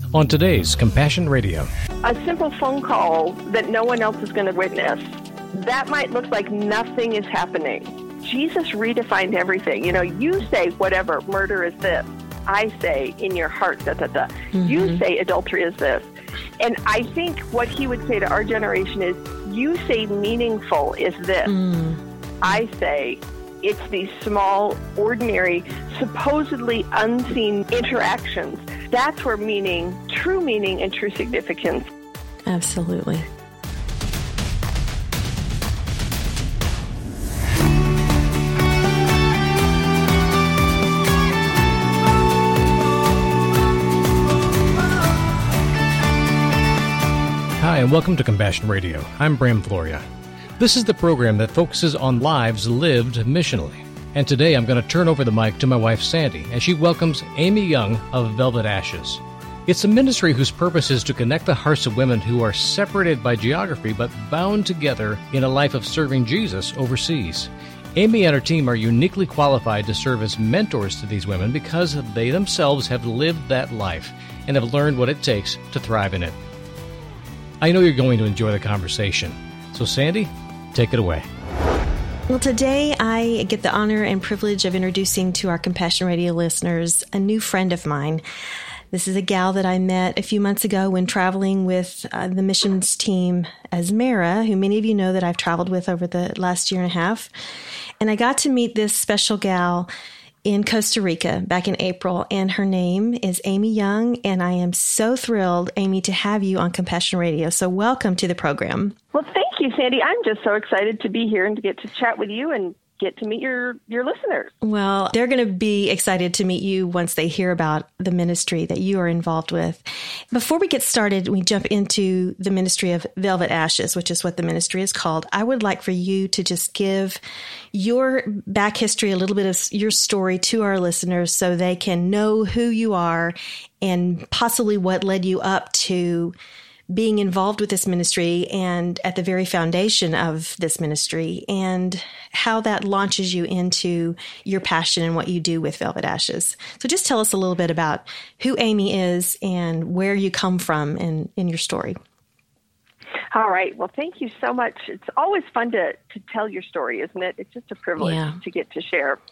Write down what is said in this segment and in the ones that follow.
on today's Compassion Radio. A simple phone call that no one else is going to witness, that might look like nothing is happening. Jesus redefined everything. You know, you say whatever, murder is this. I say in your heart, da, da, da. Mm-hmm. You say adultery is this. And I think what he would say to our generation is, you say meaningful is this. I say it's these small, ordinary, supposedly unseen interactions. That's where meaning and true significance. Absolutely. Hi, and welcome to Compassion Radio. I'm Bram Floria. This is the program that focuses on lives lived missionally. And today I'm going to turn over the mic to my wife, Sandy, as she welcomes Amy Young of Velvet Ashes. It's a ministry whose purpose is to connect the hearts of women who are separated by geography but bound together in a life of serving Jesus overseas. Amy and her team are uniquely qualified to serve as mentors to these women because they themselves have lived that life and have learned what it takes to thrive in it. I know you're going to enjoy the conversation. So Sandy, take it away. Well, today I get the honor and privilege of introducing to our Compassion Radio listeners a new friend of mine. This is a gal that I met a few months ago when traveling with the missions team Asmara, who many of you know that I've traveled with over the last year and a half. And I got to meet this special gal in Costa Rica back in April, and her name is Amy Young, and I am so thrilled, Amy, to have you on Compassion Radio. So welcome to the program. Well, thank you, Sandy. I'm just so excited to be here and to get to chat with you and get to meet your listeners. Well, they're going to be excited to meet you once they hear about the ministry that you are involved with. Before we get started, we jump into the ministry of Velvet Ashes, which is what the ministry is called. I would like for you to just give your back history, a little bit of your story to our listeners so they can know who you are and possibly what led you up to being involved with this ministry and at the very foundation of this ministry, and how that launches you into your passion and what you do with Velvet Ashes. So just tell us a little bit about who Amy is and where you come from in your story. All right. Well, thank you so much. It's always fun to tell your story, isn't it? It's just a privilege to get to share.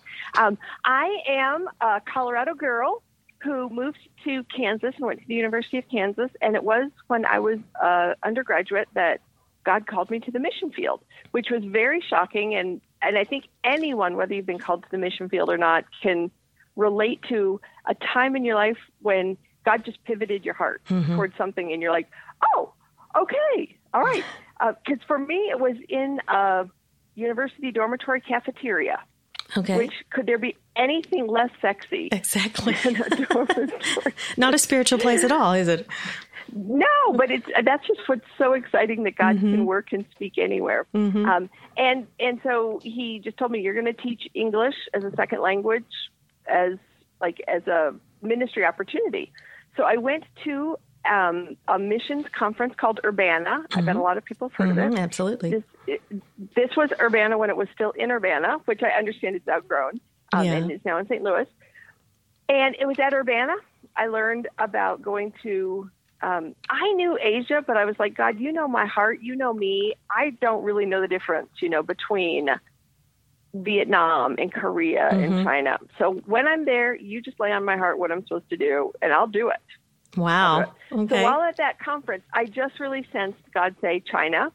I am a Colorado girl who moved to Kansas and went to the University of Kansas. And it was when I was undergraduate that God called me to the mission field, which was very shocking. And I think anyone, whether you've been called to the mission field or not, can relate to a time in your life when God just pivoted your heart towards something and you're like, oh, okay, all right. Because for me, it was in a university dormitory cafeteria. Okay. Which, could there be anything less sexy? Exactly. Than a dormitory? Not a spiritual place at all, is it? No, but that's just what's so exciting, that God can work and speak anywhere. And so he just told me, you're going to teach English as a second language as a ministry opportunity. So I went to a missions conference called Urbana. I bet a lot of people have heard of it. Absolutely. This was Urbana when it was still in Urbana, which I understand it's outgrown, and is now in St. Louis. And it was at Urbana. I learned about going to, I knew Asia, but I was like, God, you know my heart, you know me. I don't really know the difference, between Vietnam and Korea and China. So when I'm there, you just lay on my heart what I'm supposed to do, and I'll do it. Wow. Okay. So while at that conference, I just really sensed God say China.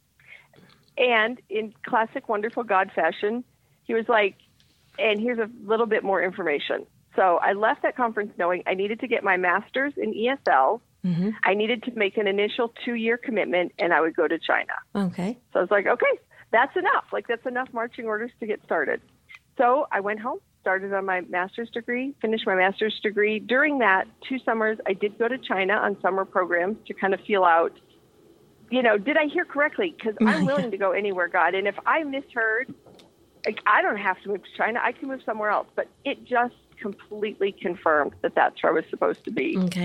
And in classic wonderful God fashion, he was like, and here's a little bit more information. So I left that conference knowing I needed to get my master's in ESL. I needed to make an initial 2-year commitment, and I would go to China. Okay. So I was like, okay, that's enough. That's enough marching orders to get started. So I went home, started on my master's degree, finished my master's degree. During that 2 summers, I did go to China on summer programs to kind of feel out, did I hear correctly? Because I'm willing to go anywhere, God. And if I misheard, I don't have to move to China. I can move somewhere else. But it just completely confirmed that that's where I was supposed to be. Okay.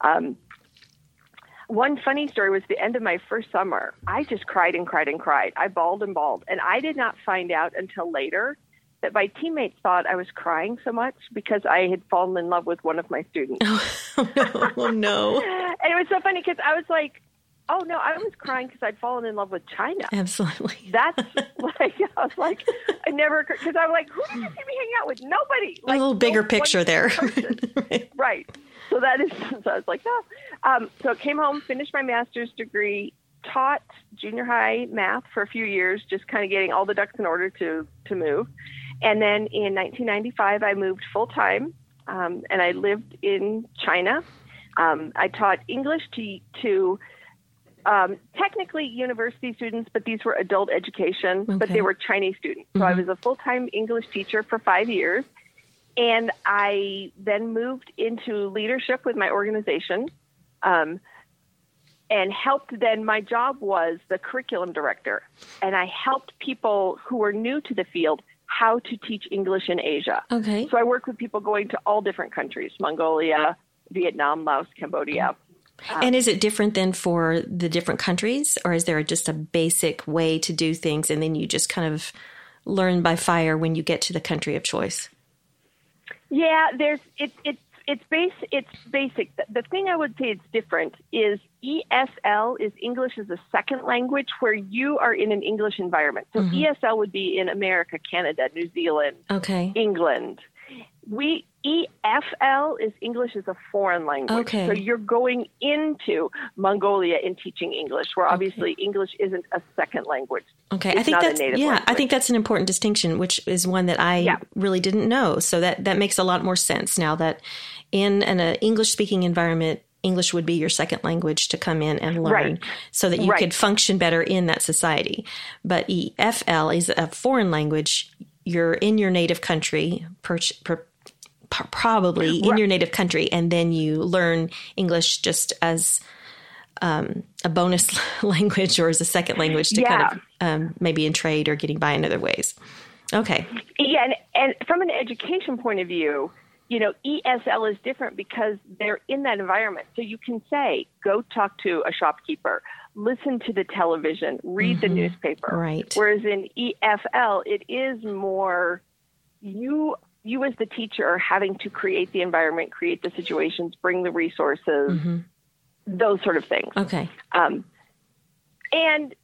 One funny story was the end of my first summer. I just cried and cried and cried. I bawled and bawled. And I did not find out until later that my teammates thought I was crying so much because I had fallen in love with one of my students. Oh, no. And it was so funny because I was like, oh, no, I was crying because I'd fallen in love with China. Absolutely. That's like, I was like, I never, because I was like, who did you see me hang out with? Nobody. Like, a little bigger picture there. Right. So so I was like, oh. So came home, finished my master's degree, taught junior high math for a few years, just kind of getting all the ducks in order to move. And then in 1995, I moved full time, and I lived in China. I taught English to technically university students, but these were adult education, but they were Chinese students. So I was a full-time English teacher for 5 years. And I then moved into leadership with my organization, and helped then. My job was the curriculum director, and I helped people who were new to the field how to teach English in Asia. Okay. So I work with people going to all different countries: Mongolia, Vietnam, Laos, Cambodia. And is it different than for the different countries, or is there just a basic way to do things and then you just kind of learn by fire when you get to the country of choice? Yeah, it's basic. The thing I would say it's different is ESL is English as a second language, where you are in an English environment. So ESL would be in America, Canada, New Zealand, England. EFL is English as a foreign language. Okay. So you're going into Mongolia and teaching English, where obviously English isn't a second language. Okay, I think that's an important distinction, which is one that I really didn't know. So that makes a lot more sense now that in an English-speaking environment, English would be your second language to come in and learn so that you could function better in that society. But EFL is a foreign language. You're in your native country, probably in your native country, and then you learn English just as a bonus language or as a second language to kind of maybe in trade or getting by in other ways. Okay. Yeah, and from an education point of view, ESL is different because they're in that environment. So you can say, go talk to a shopkeeper, listen to the television, read the newspaper. Right. Whereas in EFL, it is more you as the teacher are having to create the environment, create the situations, bring the resources, those sort of things. Okay. And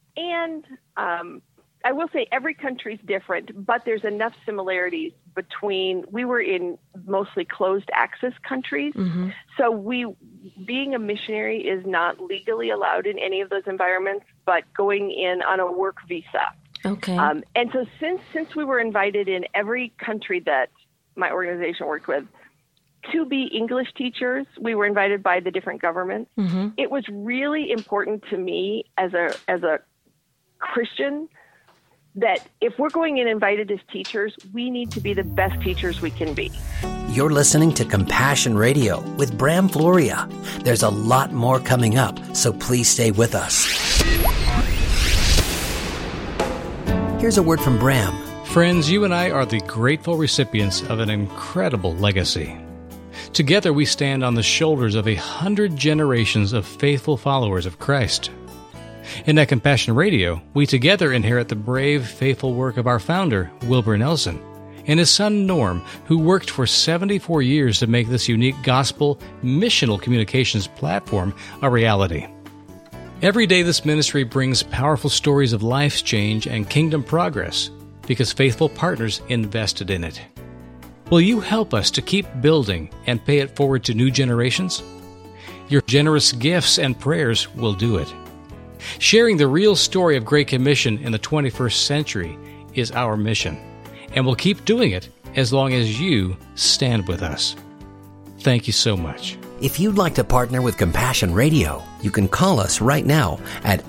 I will say every country's different, but there's enough similarities between, we were in mostly closed access countries. So being a missionary is not legally allowed in any of those environments, but going in on a work visa. Okay. And so since we were invited in every country that my organization worked with to be English teachers, we were invited by the different governments. It was really important to me as a Christian that if we're going in invited as teachers, we need to be the best teachers we can be. You're listening to Compassion Radio with Bram Floria. There's a lot more coming up, so please stay with us. Here's a word from Bram. Friends, you and I are the grateful recipients of an incredible legacy. Together we stand on the shoulders of 100 generations of faithful followers of Christ. And at Compassion Radio, we together inherit the brave, faithful work of our founder, Wilbur Nelson, and his son Norm, who worked for 74 years to make this unique gospel missional communications platform a reality. Every day this ministry brings powerful stories of life's change and kingdom progress because faithful partners invested in it. Will you help us to keep building and pay it forward to new generations? Your generous gifts and prayers will do it. Sharing the real story of Great Commission in the 21st century is our mission, and we'll keep doing it as long as you stand with us. Thank you so much. If you'd like to partner with Compassion Radio, you can call us right now at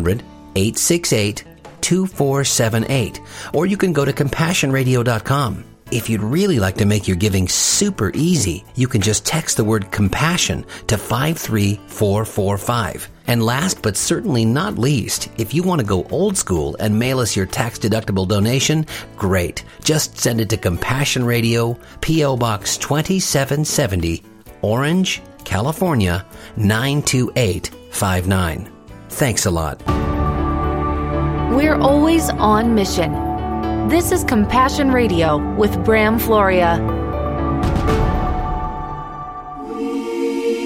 800-868-2478, or you can go to CompassionRadio.com. If you'd really like to make your giving super easy, you can just text the word compassion to 53445. And last but certainly not least, if you want to go old school and mail us your tax-deductible donation, great. Just send it to Compassion Radio, P.O. Box 2770, Orange, California, 92859. Thanks a lot. We're always on mission. This is Compassion Radio with Bram Floria.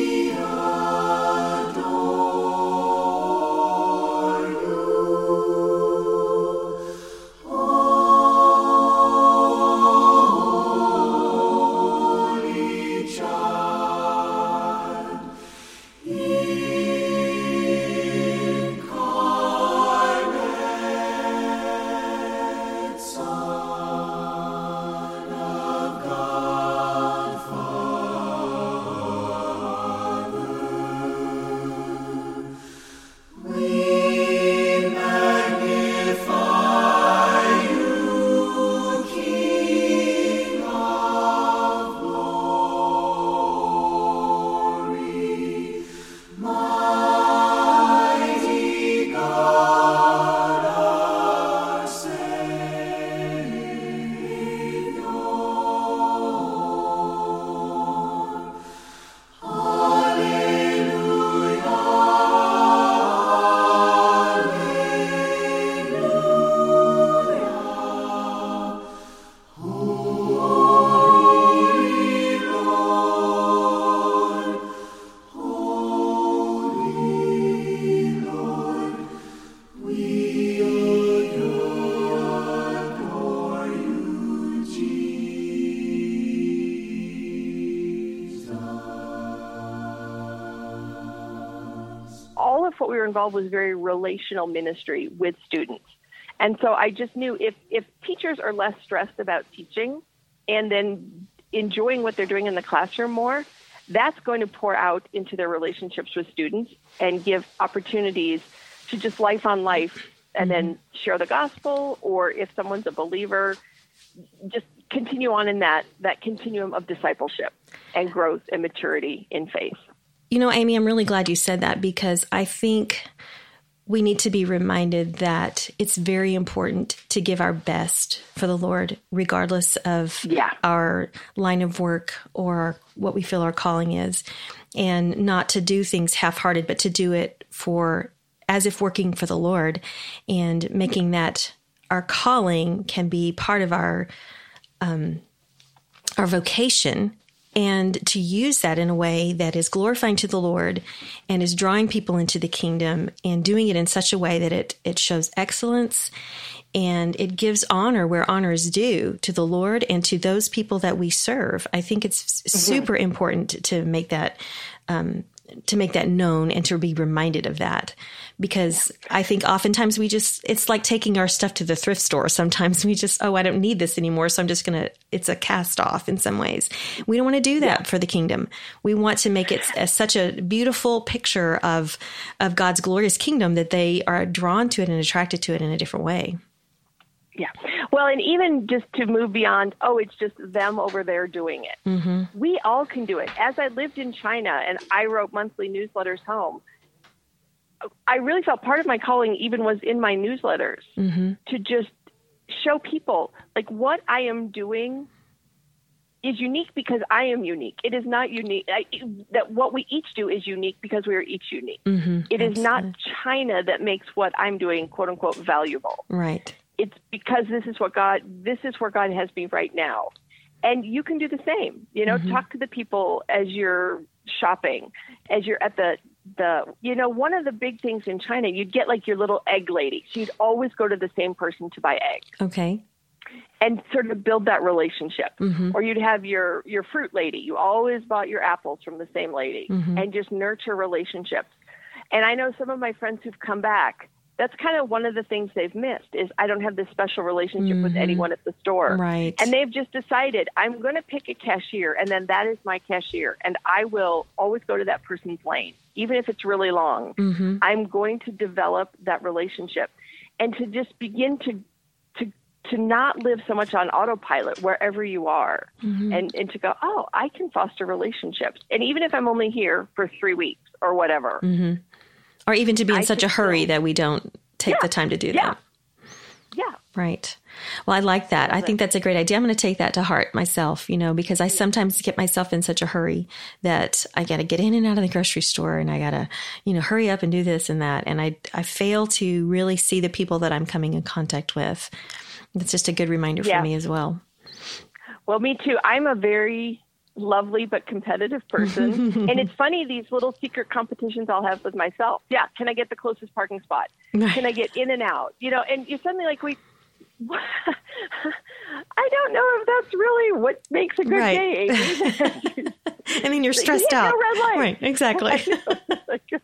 of what we were involved was very relational ministry with students. And so I just knew if teachers are less stressed about teaching and then enjoying what they're doing in the classroom more, that's going to pour out into their relationships with students and give opportunities to just life on life and then share the gospel, or if someone's a believer, just continue on in that continuum of discipleship and growth and maturity in faith. You know, Amy, I'm really glad you said that, because I think we need to be reminded that it's very important to give our best for the Lord, regardless of our line of work or what we feel our calling is, and not to do things half-hearted, but to do it as if working for the Lord, and making that our calling can be part of our vocation, and to use that in a way that is glorifying to the Lord and is drawing people into the kingdom, and doing it in such a way that it shows excellence and it gives honor where honor is due to the Lord and to those people that we serve. I think it's super important to make that known and to be reminded of that, because I think oftentimes it's like taking our stuff to the thrift store. Sometimes we just, I don't need this anymore, so I'm just it's a cast off in some ways. We don't want to do that for the kingdom. We want to make it such a beautiful picture of God's glorious kingdom that they are drawn to it and attracted to it in a different way. Yeah. Well, and even just to move beyond, it's just them over there doing it. Mm-hmm. We all can do it. As I lived in China and I wrote monthly newsletters home, I really felt part of my calling even was in my newsletters to just show people like what I am doing is unique because I am unique. It is not unique. That what we each do is unique because we are each unique. Mm-hmm. It is not China that makes what I'm doing, quote unquote, valuable. Right. It's because this is where God has me right now. And you can do the same, talk to the people as you're shopping, as you're at the one of the big things in China, you'd get like your little egg lady. So you'd always go to the same person to buy eggs. Okay. And sort of build that relationship. Mm-hmm. Or you'd have your fruit lady. You always bought your apples from the same lady and just nurture relationships. And I know some of my friends who've come back, that's kind of one of the things they've missed is I don't have this special relationship with anyone at the store. Right. And they've just decided I'm going to pick a cashier, and then that is my cashier. And I will always go to that person's lane, even if it's really long. Mm-hmm. I'm going to develop that relationship and to just begin to not live so much on autopilot wherever you are and to go, I can foster relationships. And even if I'm only here for 3 weeks or whatever. Mm-hmm. Or even to be in such a hurry that we don't take the time to do that. Yeah. Right. Well, I like that. I think that's a great idea. I'm going to take that to heart myself, because I sometimes get myself in such a hurry that I got to get in and out of the grocery store and I got to, hurry up and do this and that. And I fail to really see the people that I'm coming in contact with. It's just a good reminder for me as well. Well, me too. I'm a very lovely but competitive person. And it's funny, these little secret competitions I'll have with myself. Yeah, can I get the closest parking spot? Can I get in and out? And you're suddenly like, I don't know if that's really what makes a good day. And then you're stressed out. No red light. Right, exactly. Okay, you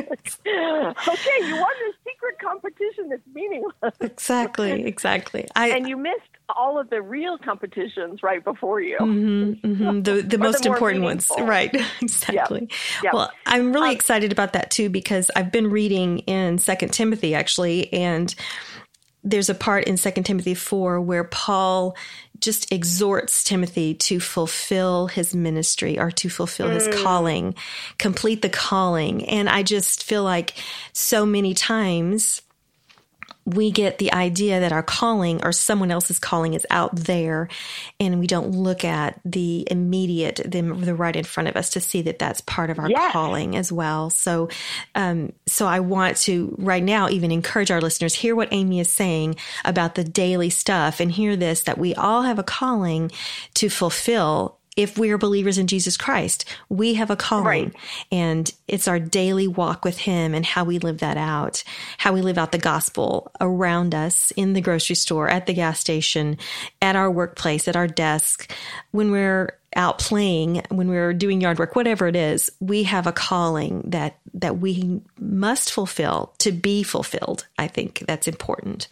won this secret competition that's meaningless. Exactly. And you missed all of the real competitions right before you. The most important ones. Right, exactly. Yep. Well, I'm really excited about that too, because I've been reading in 2 Timothy actually, and there's a part in 2 Timothy 4 where Paul just exhorts Timothy to fulfill his ministry or to fulfill his calling, complete the calling. And I just feel like so many times we get the idea that our calling or someone else's calling is out there, and we don't look at the immediate, the right in front of us to see that that's part of our calling as well. So I want to right now even encourage our listeners, hear what Amy is saying about the daily stuff and hear this, that we all have a calling to fulfill if we are believers in Jesus Christ. We have a calling, and it's our daily walk with him and how we live that out, how we live out the gospel around us in the grocery store, at the gas station, at our workplace, at our desk, when we're out playing, when we're doing yard work, whatever it is. We have a calling that we must fulfill to be fulfilled. I think that's important.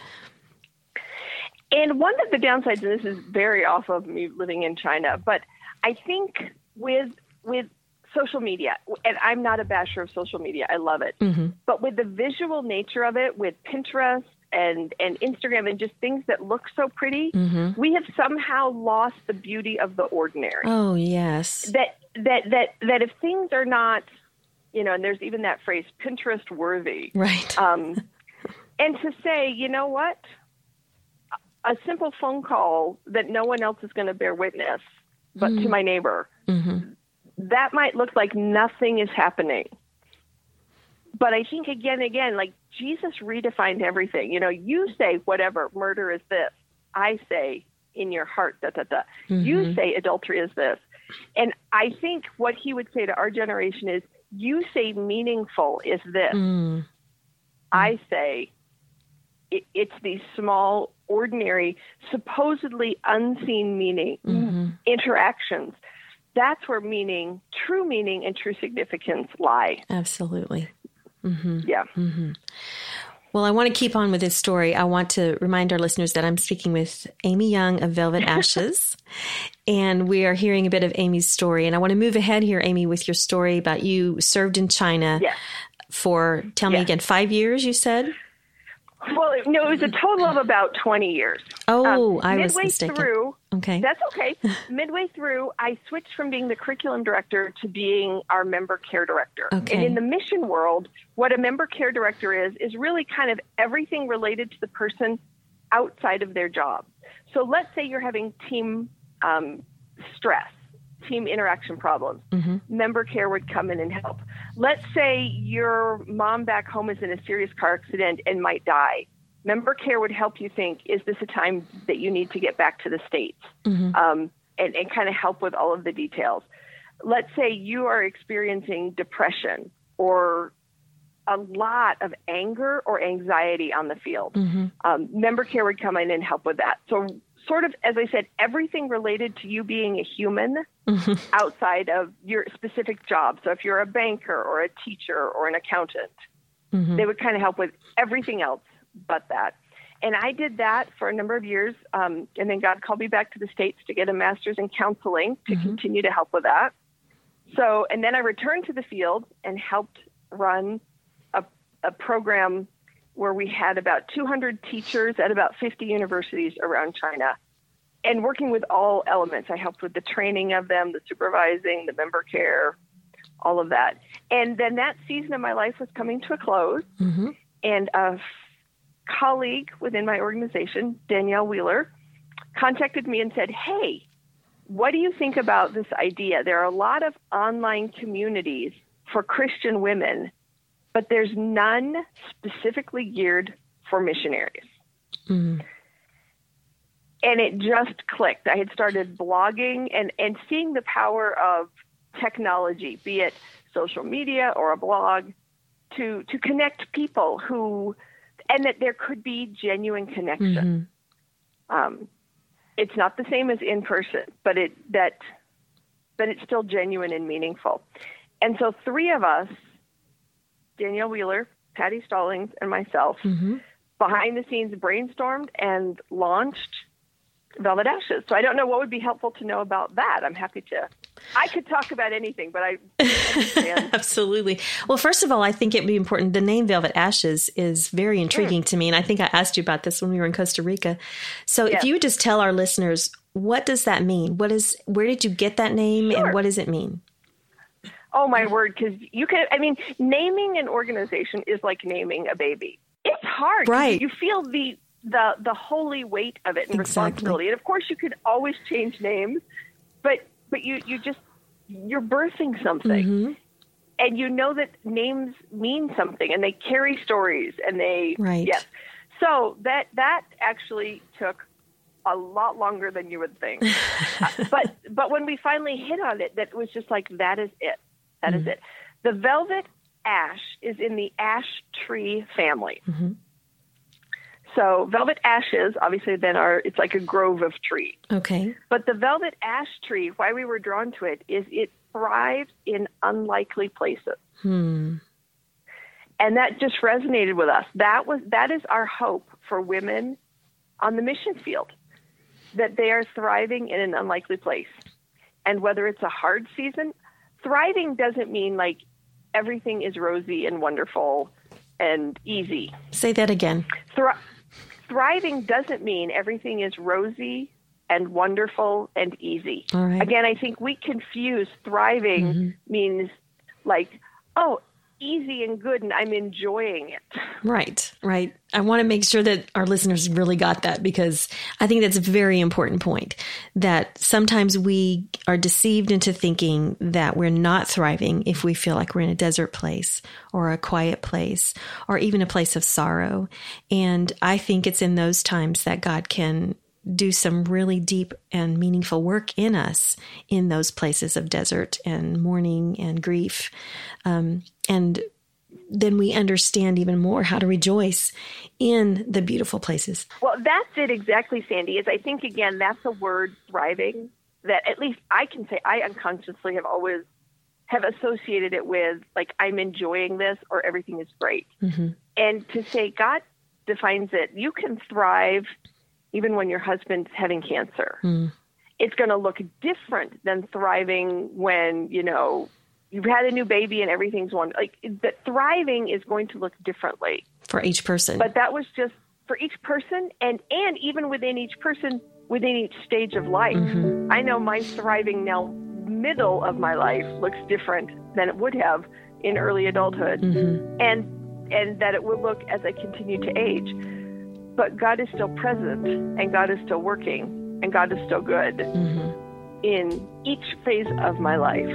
And one of the downsides, and this is very off of me living in China, but I think with social media, and I'm not a basher of social media, I love it, but with the visual nature of it, with Pinterest and Instagram and just things that look so pretty, we have somehow lost the beauty of the ordinary. Oh, yes. That if things are not, and there's even that phrase, Pinterest worthy. Right. And to say, you know what? A simple phone call that no one else is going to bear witness, but to my neighbor, that might look like nothing is happening. But I think again, like Jesus redefined everything. You say whatever, murder is this. I say in your heart, You say adultery is this. And I think what he would say to our generation is, you say meaningful is this. I say it's these small, ordinary, supposedly unseen meaning interactions. That's where true meaning and true significance lie. Absolutely. Yeah. Well, I want to keep on with this story. I want to remind our listeners that I'm speaking with Amy Young of Velvet Ashes, and we are hearing a bit of Amy's story. And I want to move ahead here, Amy, with your story about you served in China for, tell me again, 5 years, you said? Well, no, it was a total of about 20 years. Oh, I was mistaken. Midway through, okay. That's okay. Midway through, I switched from being the curriculum director to being our member care director. Okay. And in the mission world, what a member care director is really kind of everything related to the person outside of their job. So let's say you're having team stress, team interaction problems. Member care would come in and help. Let's say your mom back home is in a serious car accident and might die. Member care would help you think, is this a time that you need to get back to the States? And kind of help with all of the details. Let's say you are experiencing depression or a lot of anger or anxiety on the field. Member care would come in and help with that. So sort of, as I said, everything related to you being a human outside of your specific job. So if you're a banker or a teacher or an accountant, they would kind of help with everything else but that. And I did that for a number of years. And then God called me back to the States to get a master's in counseling to continue to help with that. So, and then I returned to the field and helped run a program where we had about 200 teachers at about 50 universities around China, and working with all elements. I helped with the training of them, the supervising, the member care, all of that. And then that season of my life was coming to a close, and a colleague within my organization, Danielle Wheeler, contacted me and said, hey, what do you think about this idea? There are a lot of online communities for Christian women, but there's none specifically geared for missionaries. And it just clicked. I had started blogging and seeing the power of technology, be it social media or a blog, to connect people and that there could be genuine connection. It's not the same as in person, but it's still genuine and meaningful. And so 3 of us, Danielle Wheeler, Patty Stallings, and myself, behind the scenes brainstormed and launched Velvet Ashes. So I don't know what would be helpful to know about that. I'm happy to. I could talk about anything, but I understand. Absolutely. Well, first of all, I think it would be important. The name Velvet Ashes is very intriguing to me. And I think I asked you about this when we were in Costa Rica. So if you would just tell our listeners, what does that mean? Where did you get that name and what does it mean? Oh, my word, because naming an organization is like naming a baby. It's hard. Right. You feel the holy weight of it and responsibility. And of course, you could always change names, but you're birthing something. And you know that names mean something and they carry stories and they, yes. So that actually took a lot longer than you would think. But when we finally hit on it, that was just like, that is it. That is it. The velvet ash is in the ash tree family. Mm-hmm. So velvet ashes, obviously, then it's like a grove of trees. Okay. But the velvet ash tree, why we were drawn to it, is it thrives in unlikely places. And that just resonated with us. That is our hope for women on the mission field, that they are thriving in an unlikely place. And whether it's a hard season, thriving doesn't mean like everything is rosy and wonderful and easy. Say that again. Thriving doesn't mean everything is rosy and wonderful and easy. All right. Again, I think we confuse thriving means like, oh, easy and good and I'm enjoying it. Right. I want to make sure that our listeners really got that, because I think that's a very important point, that sometimes we are deceived into thinking that we're not thriving if we feel like we're in a desert place or a quiet place or even a place of sorrow. And I think it's in those times that God can do some really deep and meaningful work in us in those places of desert and mourning and grief. And then we understand even more how to rejoice in the beautiful places. Well, that's it exactly, Sandy, is I think, again, that's a word, thriving, that at least I can say I unconsciously have associated it with, like, I'm enjoying this or everything is great. Mm-hmm. And to say God defines it, you can thrive even when your husband's having cancer. It's going to look different than thriving when, you've had a new baby and everything's that thriving is going to look differently for each person. But that was just for each person, and even within each person, within each stage of life. Mm-hmm. I know my thriving now, middle of my life, looks different than it would have in early adulthood, and that it will look as I continue to age. But God is still present, and God is still working, and God is still good in each phase of my life.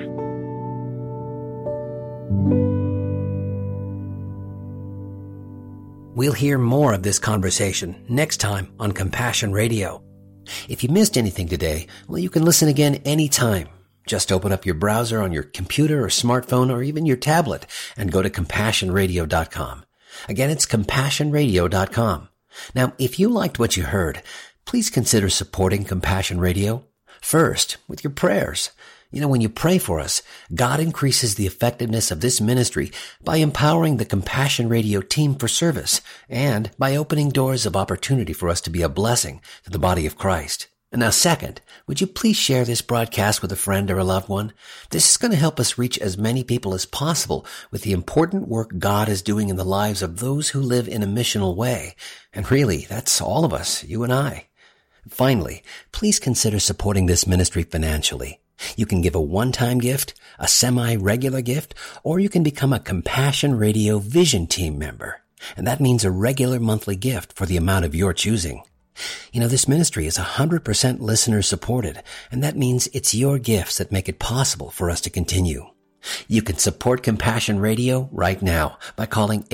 We'll hear more of this conversation next time on Compassion Radio. If you missed anything today, well, you can listen again anytime. Just open up your browser on your computer or smartphone or even your tablet and go to CompassionRadio.com. Again, it's CompassionRadio.com. Now, if you liked what you heard, please consider supporting Compassion Radio. First, with your prayers. When you pray for us, God increases the effectiveness of this ministry by empowering the Compassion Radio team for service and by opening doors of opportunity for us to be a blessing to the body of Christ. And now, second, would you please share this broadcast with a friend or a loved one? This is going to help us reach as many people as possible with the important work God is doing in the lives of those who live in a missional way. And really, that's all of us, you and I. Finally, please consider supporting this ministry financially. You can give a one-time gift, a semi-regular gift, or you can become a Compassion Radio Vision Team member. And that means a regular monthly gift for the amount of your choosing. This ministry is 100% listener supported, and that means it's your gifts that make it possible for us to continue. You can support Compassion Radio right now by calling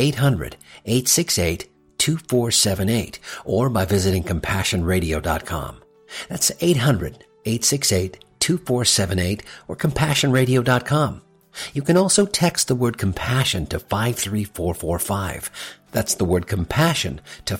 800-868-2478 or by visiting CompassionRadio.com. That's 800-868-2478 or CompassionRadio.com. You can also text the word compassion to 53445. That's the word compassion to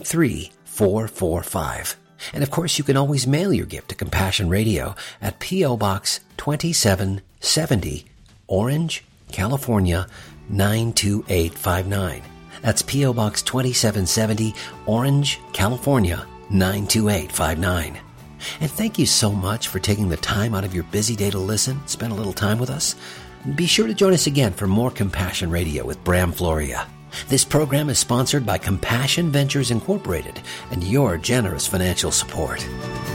53445. And of course, you can always mail your gift to Compassion Radio at P.O. Box 2770, Orange, California 92859. That's P.O. Box 2770, Orange, California 92859. And thank you so much for taking the time out of your busy day to listen, spend a little time with us. Be sure to join us again for more Compassion Radio with Bram Floria. This program is sponsored by Compassion Ventures Incorporated and your generous financial support.